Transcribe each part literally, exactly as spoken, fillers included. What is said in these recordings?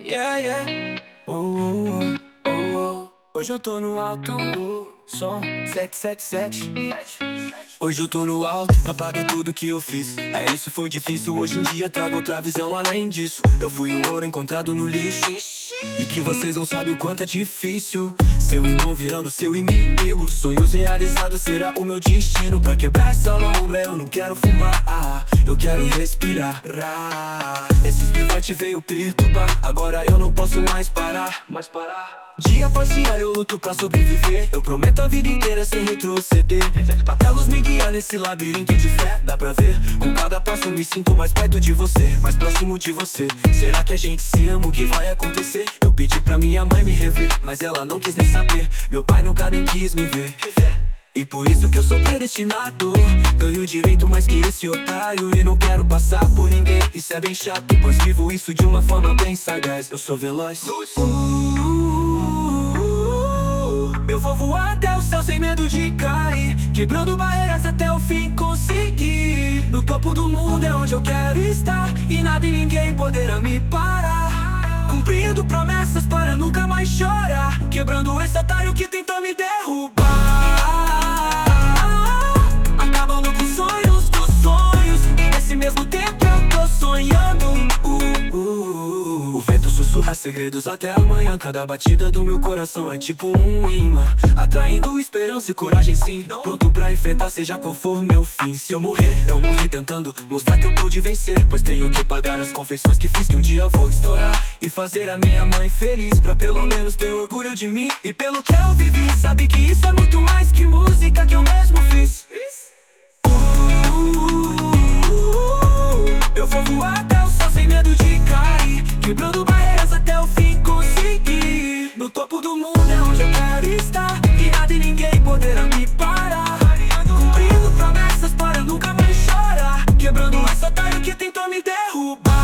Yeah, yeah. Oh, oh, oh, oh. Hoje eu tô no alto, som sete sete sete. Hoje eu tô no alto, apaguei tudo que eu fiz. É, isso foi difícil, hoje em dia trago outra visão além disso. Eu fui o ouro encontrado no lixo, e que vocês não sabem o quanto é difícil. Seu irmão virando seu inimigo, sonhos realizados será o meu destino. Pra quebrar essa lombra eu não quero fumar, ah, eu quero respirar. Esse pivete veio perturbar, agora eu não posso mais parar, mais parar. Dia após dia eu luto pra sobreviver, eu prometo a vida inteira sem retroceder. Até a luz me guiar nesse labirinto de fé, dá pra ver. Com cada passo me sinto mais perto de você, mais próximo de você. Será que a gente se ama, o que vai acontecer? Eu pedi pra minha mãe me rever, mas ela não quis nem saber. Meu pai nunca nem quis me ver, e por isso que eu sou predestinado. Ganho direito mais que esse otário, e não quero passar por ninguém. Isso é bem chato, pois vivo isso de uma forma bem sagaz. Eu sou veloz, eu vou voar até o céu sem medo de cair, quebrando barreiras até o fim conseguir. No topo do mundo é onde eu quero estar, e nada e ninguém poderá me parar. Cumprindo promessas para nunca mais chorar, quebrando esse otário que tentou me derrubar. Acabando com sonhos dos sonhos, e nesse mesmo tempo eu tô sonhando. uh, uh, uh. O vento sussurra segredos até amanhã. Cada batida do meu coração é tipo um imã, atraindo esperança e coragem, sim. Pronto pra enfrentar seja qual for meu fim. Se eu morrer, eu morri tentando mostrar que eu pude vencer, pois tenho que pagar as confissões que fiz, que um dia eu vou estourar e fazer a minha mãe feliz, pra pelo menos ter orgulho de mim. E pelo que eu vivi, sabe que isso é muito mais que música que eu mesmo fiz. uh, uh, uh, Eu vou voar até o céu sem medo de cair, quebrando barreiras até o fim conseguir. No topo do mundo é onde eu quero estar, e nada e ninguém poderá me parar. Cumprindo promessas para nunca mais chorar, quebrando esse otário que tentou me derrubar.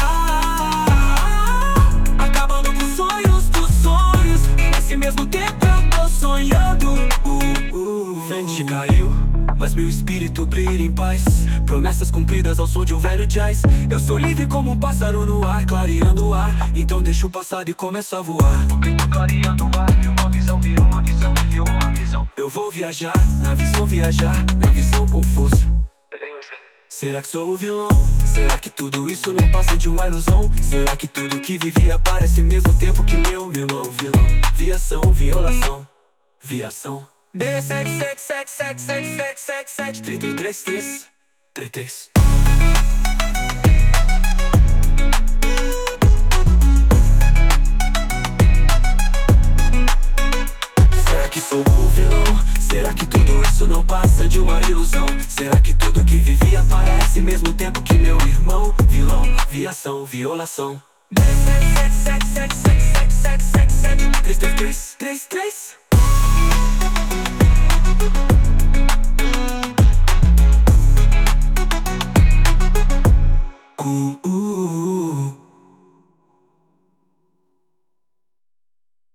Acabando com sonhos dos sonhos, e nesse mesmo tempo eu tô sonhando. uh, uh, Frente caiu, mas meu espírito brilha em paz. Promessas cumpridas ao som de um velho jazz. Eu sou livre como um pássaro no ar, clareando o ar. Então deixa o passado e começa a voar. O tempo clareando o ar, e uma visão virou uma visão, virou uma visão. Eu vou viajar, na visão viajar, na visão com força. Será que sou o vilão? Será que tudo isso não passa de uma ilusão? Será que tudo que vivi aparece mesmo tempo que meu vilão? Vilão, viação, violação, viação. D sete sete sete sete sete sete sete sete três três três três três. Será que sou o vilão? Será que tudo isso não passa de uma ilusão? Será que tudo que vivi aparece mesmo tempo que meu irmão? Vilão, viação, violação. D sete sete sete sete sete sete sete sete três três três três três.